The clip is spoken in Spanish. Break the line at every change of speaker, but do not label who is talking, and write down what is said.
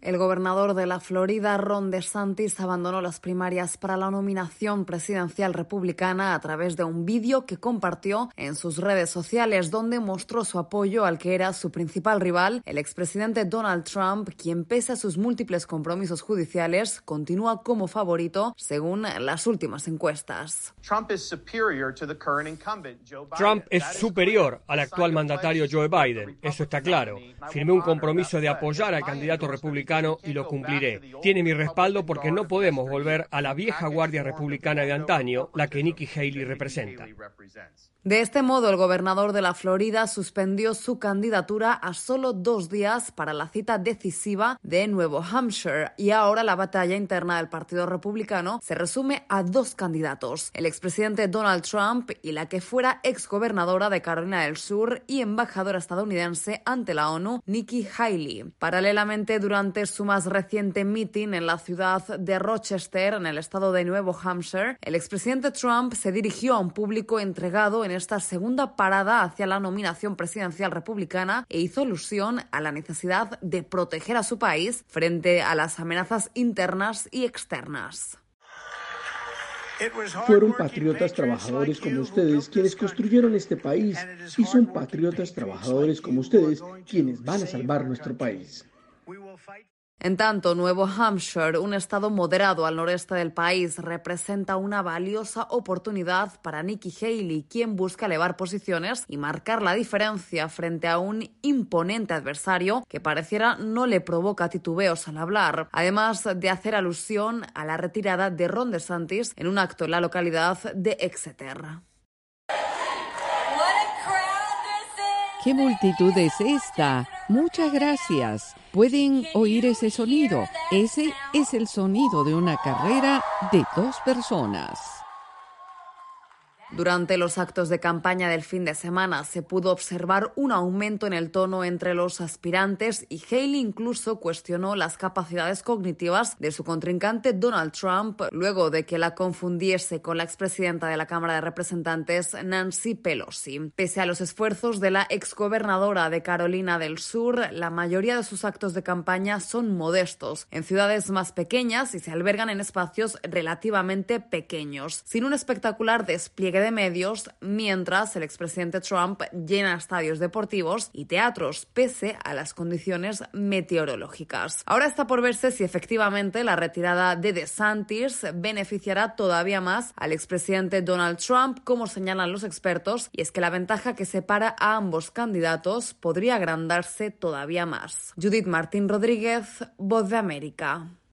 El gobernador de la Florida, Ron DeSantis, abandonó las primarias para la nominación presidencial republicana a través de un vídeo que compartió en sus redes sociales, donde mostró su apoyo al que era su principal rival, el expresidente Donald Trump, quien, pese a sus múltiples compromisos judiciales, continúa como favorito según las últimas encuestas.
Trump es superior al actual mandatario Joe Biden, eso está claro. Firmé un compromiso de apoyar al candidato republicano y lo cumpliré. Tiene mi respaldo porque no podemos volver a la vieja guardia republicana de antaño, la que Nikki Haley representa.
De este modo, el gobernador de la Florida suspendió su candidatura a solo 2 días para la cita decisiva de Nuevo Hampshire, y ahora la batalla interna del Partido Republicano se resume a 2 candidatos, el expresidente Donald Trump y la que fuera exgobernadora de Carolina del Sur y embajadora estadounidense ante la ONU, Nikki Haley. Paralelamente, durante su más reciente meeting en la ciudad de Rochester, en el estado de Nuevo Hampshire, el expresidente Trump se dirigió a un público entregado en esta segunda parada hacia la nominación presidencial republicana e hizo alusión a la necesidad de proteger a su país frente a las amenazas internas y externas.
Fueron patriotas trabajadores como ustedes quienes construyeron este país, y son patriotas trabajadores como ustedes quienes van a salvar nuestro país.
En tanto, Nuevo Hampshire, un estado moderado al noreste del país, representa una valiosa oportunidad para Nikki Haley, quien busca elevar posiciones y marcar la diferencia frente a un imponente adversario que pareciera no le provoca titubeos al hablar, además de hacer alusión a la retirada de Ron DeSantis en un acto en la localidad de Exeter.
¿Qué multitud es esta? Muchas gracias. ¿Pueden oír ese sonido? Ese es el sonido de una carrera de 2 personas.
Durante los actos de campaña del fin de semana se pudo observar un aumento en el tono entre los aspirantes, y Haley incluso cuestionó las capacidades cognitivas de su contrincante Donald Trump luego de que la confundiese con la expresidenta de la Cámara de Representantes, Nancy Pelosi. Pese a los esfuerzos de la exgobernadora de Carolina del Sur, la mayoría de sus actos de campaña son modestos, en ciudades más pequeñas, y se albergan en espacios relativamente pequeños, sin un espectacular despliegue de medios, mientras el expresidente Trump llena estadios deportivos y teatros pese a las condiciones meteorológicas. Ahora está por verse si efectivamente la retirada de DeSantis beneficiará todavía más al expresidente Donald Trump, como señalan los expertos, y es que la ventaja que separa a ambos candidatos podría agrandarse todavía más. Judith Martín Rodríguez, Voz de América.